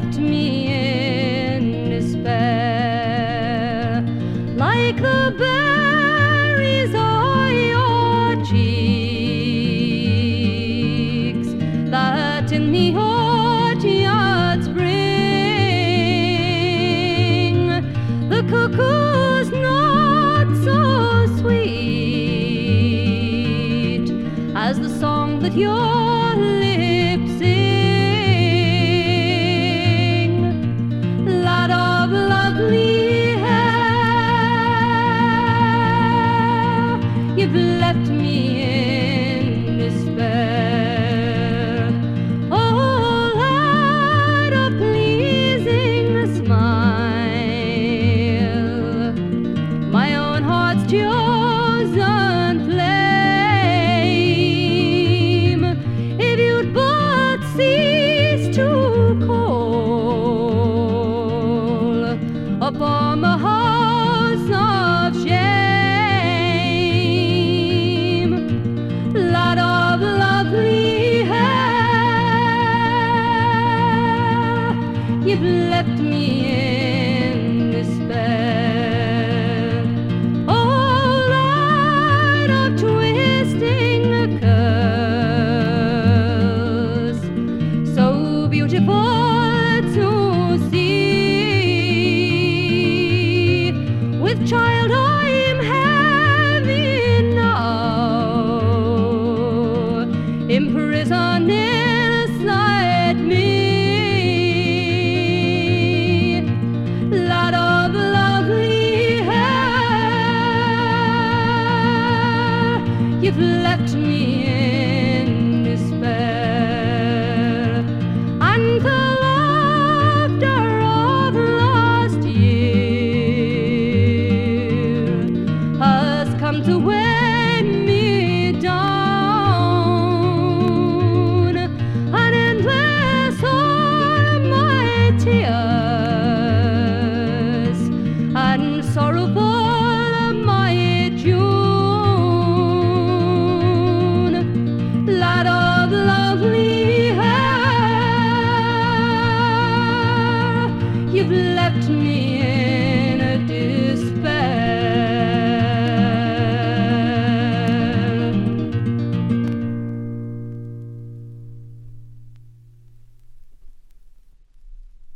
left me in despair, like the berries on your cheeks that in the orchards bring the cuckoo's not so sweet as the song that your lips sing. Lad of lovely hair, you've left me in despair. Oh, lad of pleasing smile, my own heart's chosen flame. If you'd but cease to call upon the house of shame, lad of lovely hair, you've left me in despair. Oh, light of twisting curves, so beautiful to see, with child I'm having now, imprisoned inside me. Lad of lovely hair, you've left me in despair, and the laughter of last year has come to weigh me down, and endless are my tears, and sorrowful my June. Lad of lovely hair, you've left me